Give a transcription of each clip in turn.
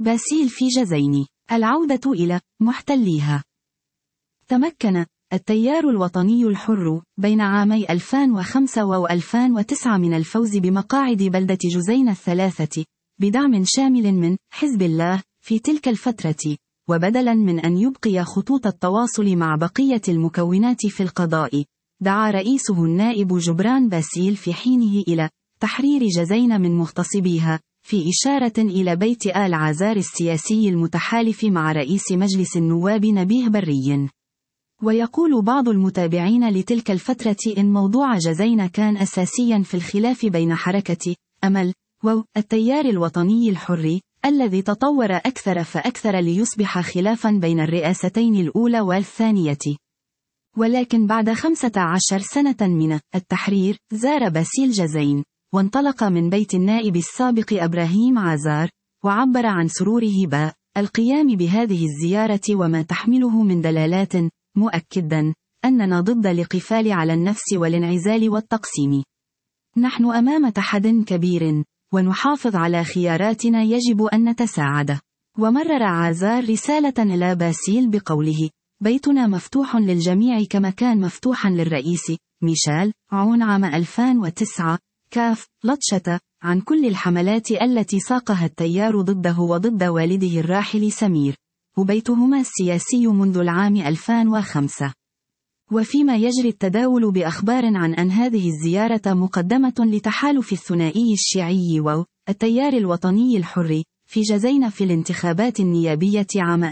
باسيل في جزين. العودة إلى محتليها. تمكن التيار الوطني الحر بين عامي 2005 و2009 من الفوز بمقاعد بلدة جزين الثلاثة بدعم شامل من حزب الله في تلك الفترة، وبدلا من أن يبقي خطوط التواصل مع بقية المكونات في القضاء، دعا رئيسه النائب جبران باسيل في حينه إلى تحرير جزين من مغتصبيها، في إشارة إلى بيت آل عزار السياسي المتحالف مع رئيس مجلس النواب نبيه بري. ويقول بعض المتابعين لتلك الفترة إن موضوع جزين كان أساسيا في الخلاف بين حركة أمل والتيار الوطني الحر، الذي تطور أكثر فأكثر ليصبح خلافا بين الرئاستين الأولى والثانية. ولكن بعد 15 سنة من التحرير زار باسيل جزين، وانطلق من بيت النائب السابق إبراهيم عزار، وعبر عن سروره القيام بهذه الزيارة وما تحمله من دلالات، مؤكدا أننا ضد الاقفال على النفس والانعزال والتقسيم. نحن أمام تحد كبير، ونحافظ على خياراتنا، يجب أن نتساعد. ومرر عزار رسالة إلى باسيل بقوله: بيتنا مفتوح للجميع كما كان مفتوحا للرئيس ميشيل عون عام 2009 لطشة عن كل الحملات التي ساقها التيار ضده وضد والده الراحل سمير، وبيتهما السياسي منذ العام 2005. وفيما يجري التداول بأخبار عن أن هذه الزيارة مقدمة لتحالف الثنائي الشيعي والتيار الوطني الحر في جزين في الانتخابات النيابية عام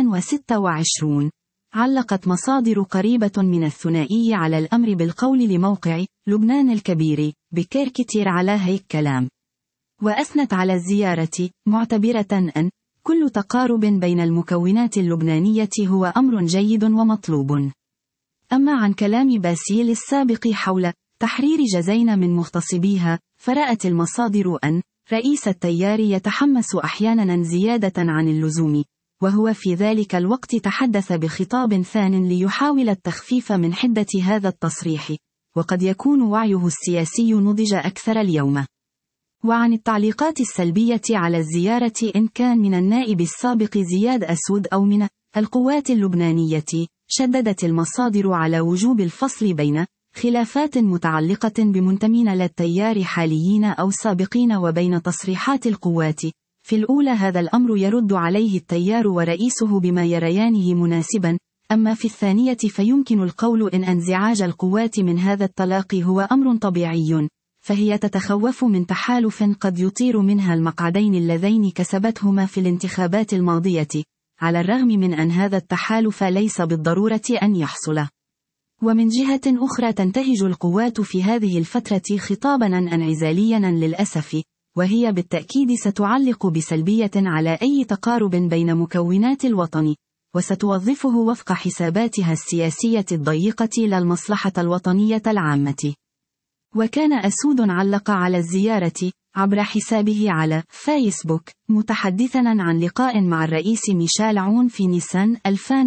2026، علقت مصادر قريبة من الثنائي على الأمر بالقول لموقع لبنان الكبير بكيركتير على هيك كلام، وأثنت على الزيارة معتبرة أن كل تقارب بين المكونات اللبنانية هو أمر جيد ومطلوب. أما عن كلام باسيل السابق حول تحرير جزين من مغتصبيها، فرأت المصادر أن رئيس التيار يتحمس أحيانا زيادة عن اللزوم، وهو في ذلك الوقت تحدث بخطاب ثان ليحاول التخفيف من حدة هذا التصريح، وقد يكون وعيه السياسي نضج أكثر اليوم. وعن التعليقات السلبية على الزيارة إن كان من النائب السابق زياد أسود أو من القوات اللبنانية، شددت المصادر على وجوب الفصل بين خلافات متعلقة بمنتمين للتيار حاليين أو سابقين وبين تصريحات القوات. في الأولى هذا الأمر يرد عليه التيار ورئيسه بما يريانه مناسبا، أما في الثانية فيمكن القول إن انزعاج القوات من هذا التلاقي هو أمر طبيعي، فهي تتخوف من تحالف قد يطير منها المقعدين اللذين كسبتهما في الانتخابات الماضية، على الرغم من أن هذا التحالف ليس بالضرورة أن يحصل. ومن جهة أخرى تنتهج القوات في هذه الفترة خطابا انعزاليا للأسف، وهي بالتأكيد ستعلق بسلبية على أي تقارب بين مكونات الوطن، وستوظفه وفق حساباتها السياسية الضيقة لا المصلحة الوطنية العامة. وكان أسود علق على الزيارة عبر حسابه على فيسبوك متحدثا عن لقاء مع الرئيس ميشيل عون في نيسان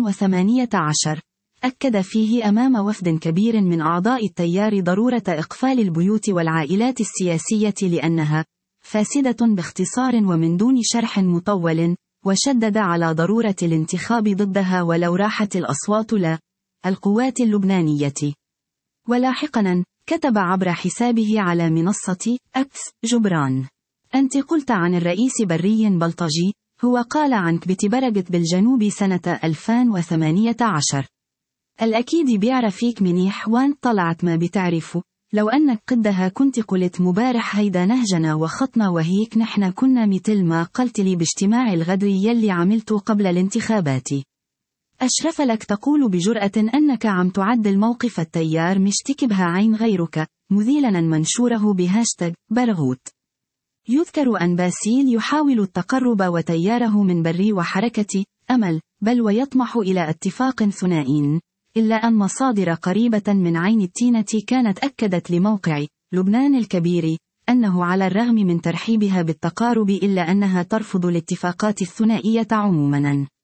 2018، أكد فيه أمام وفد كبير من أعضاء التيار ضرورة إقفال البيوت والعائلات السياسية لأنها فاسدة باختصار ومن دون شرح مطول، وشدد على ضرورة الانتخاب ضدها ولو راحت الأصوات لا القوات اللبنانية. ولاحقا كتب عبر حسابه على منصة أكس جبران: أنت قلت عن الرئيس بري بلطجي، هو قال عنك بتبرقت بالجنوب سنة 2018. الأكيد بيعرفيك منيح وان طلعت ما بتعرفه، لو أنك قدها كنت قلت مبارح هيدا نهجنا وخطنا وهيك نحن كنا مثل ما قلت لي باجتماع الغدر يلي عملته قبل الانتخابات. أشرف لك تقول بجرأة أنك عم تعدل موقف التيار مشتكبها عين غيرك، مذيلا منشوره بهاشتاج برغوت. يذكر أن باسيل يحاول التقرب وتياره من بري وحركة أمل، بل ويطمح إلى اتفاق ثنائي، إلا أن مصادر قريبة من عين التينة كانت أكدت لموقع لبنان الكبير أنه على الرغم من ترحيبها بالتقارب إلا أنها ترفض الاتفاقات الثنائية عموما.